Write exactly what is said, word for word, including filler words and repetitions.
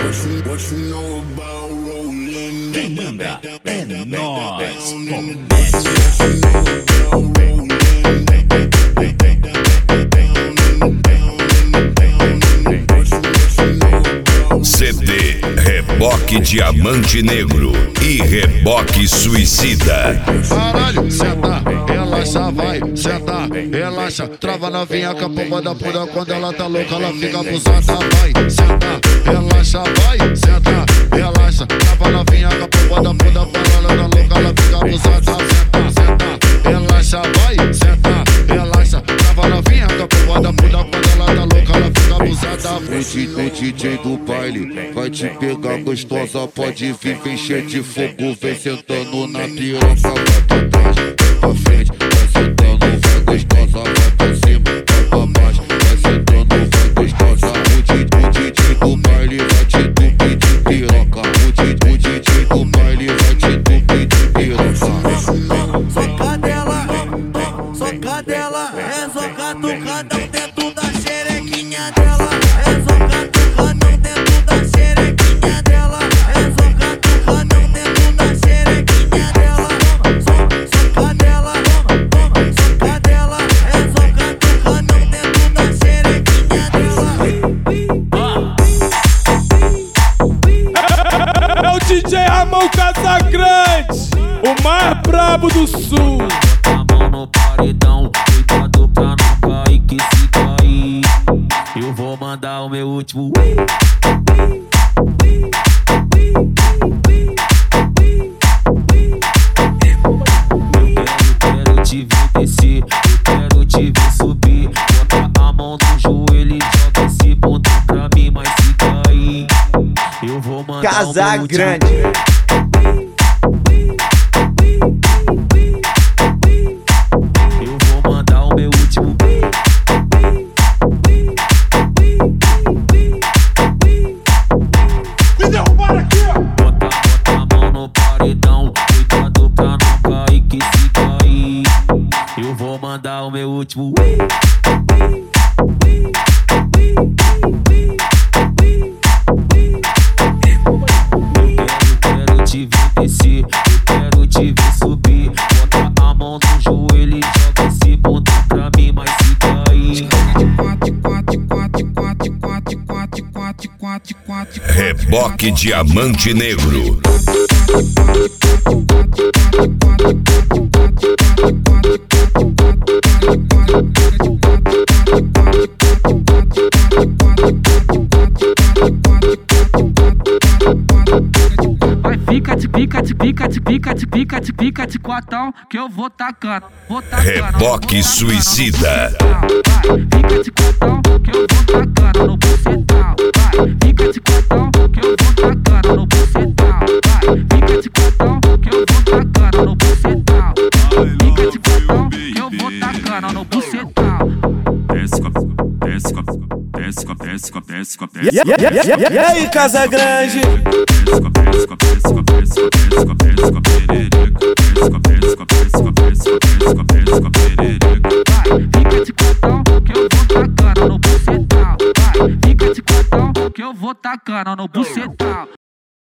Quem manda é nós. C D Reboque Diamante Negro e Reboque Suicida. Caralho, senta, relaxa, vai, senta, relaxa. Trava novinha com a pomba da puta. Quando ela tá louca, ela fica abusada. Vai, senta, relaxa, vai, senta, relaxa. Trava novinha com a pomba da puta. Quando ela tá louca, ela fica abusada. Senta, senta, relaxa, vai, senta, relaxa. Trava novinha com a pomba da puta. Quando ela tá louca, ela fica abusada. O D J do baile vai te pegar gostosa. Pode vir, vem cheio de fogo. Vem sentando na piroca. Vai pra trás, vai pra frente. Vai sentando, vai gostosa. Vai pra cima, vai pra baixo. Vai sentando, vai gostosa. O D J do baile vai te tupir de piroca. O D J do baile vai te tupir de piroca. Soca dela, soca dela. É soca tucadão dentro da xerequinha dela. É soca tucadão dentro da xerequinha dela. É soca tucadão dentro da xerequinha dela. Soca dela, soca dela. É soca tucadão dentro da xerequinha dela. É o D J Ramon Casagrande, o mais brabo do sul. Bota a mão no paredão, cuidado pra não cair, que se cair eu vou mandar o meu último. Eu quero te ver descer, eu quero te ver subir. Bota a mão no joelho e joga esse ponto pra mim, mas se cair eu vou mandar Casagrande. o meu último. Mandar o meu último. Eu quero te ver descer, eu quero te ver subir. Bota a mão no joelho e joga esse ponto pra mim, mas se cair. Reboque Diamante Negro. Vai, fica de pica, de pica, de pica, de pica, de pica, de quatão, que eu vou tacando, vou tacando. Reboque Suicida. Vai, fica de quatão, que eu vou tacando no bucetão. Vai, fica de quatão, que eu vou tacando no bucetão. Vai, fica de quatão, que eu vou tacando no bucetão. Fica de quatão, que eu vou tacando no bucetão. Desce com, desce com, desce com, desce com, desce com, desce com. E aí, Casagrande? Desce com, desce com, desce com, desce com, desce com, desce com, perereca. Desce com, desce com, desce com, desce com, desce com, desce com, perereca. Vai, fica de quatão, que eu vou tacando no bucetão. Vai, fica de quatão, que eu vou tacando no bucetão.